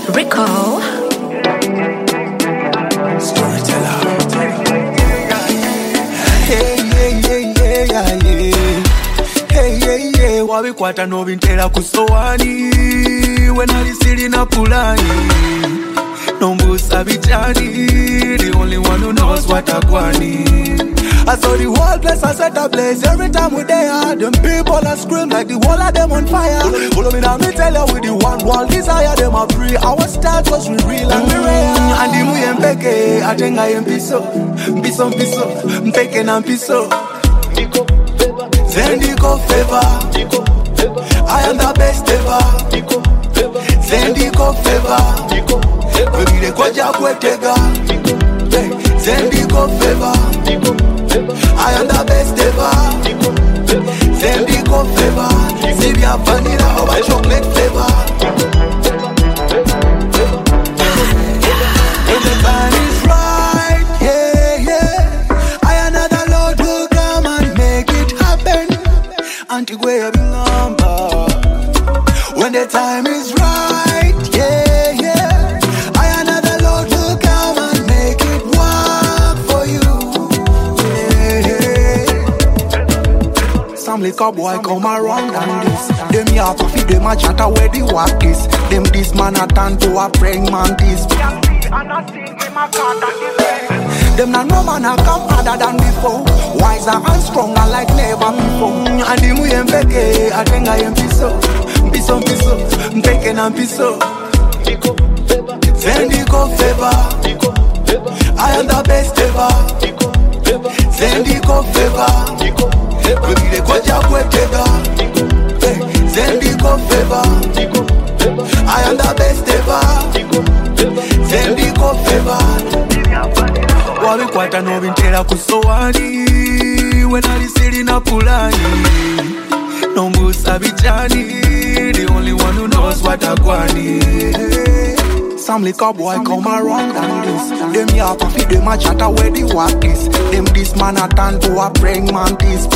Rico. Storyteller. Hey, yeah, yeah, yeah, yeah, yeah. Hey, yeah, yeah. Wabikwata no bintera kusowani. When I sitting na pulani. No mbusa bichani. The only one who knows what I want. I saw the whole place, I set a blaze. Every time we there, them people are scream like the whole of them on fire. Follow me now, me tell you with the one desire, them are free. Our start was real and we rare. And the mu yempeke, atenga yempiso, mpiso, mpeke na mpiso. Zendiko favor, I am the best ever. Zendiko favor, we be the kwaja kwetega. Zendiko favor, I am the best ever. Zendiko favor, Zebia vanilla over chocolate flavor. When the time is right, yeah, yeah, I another Lord will come and make it happen. Antigua Bilamba. When the time is right, yeah, yeah, I another Lord will come and make it work for you. Some liquor boy come around and this. Them here to feed them a chatter where the work is. Them this man a turn to a praying mantis. Them na no man a come harder than before. Wiser and stronger like never before. And the mu yempeke atenga yempiso. Mpiso, mpeke na mpiso. Zendiko favor, I am the best ever. Zendiko favor, we be the kwaja kwetega. Zendiko favor, I am the best ever. Zendiko favor, wabikwata no bintera kusowani. When I sitting na pulani. No mbusa bichani, the only one who knows what I want. Some liquor boy come around and this. Them here to feed them a chatter where the work is. Them this man a turn to a praying mantis.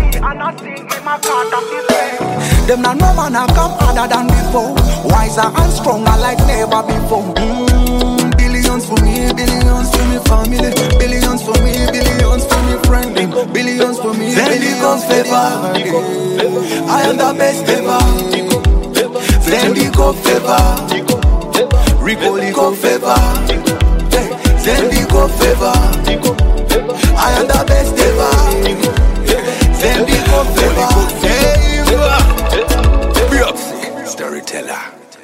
Them na no man a come harder than before. Wiser and stronger like never before. Billions for me, billions for me family. Billions for me, billions for me friend. Billions for me, billions favor. I am the best ever. Zendiko favor, Rico favor, Zendiko favor. I am the best ever. Zendiko favor. Hey, Storyteller.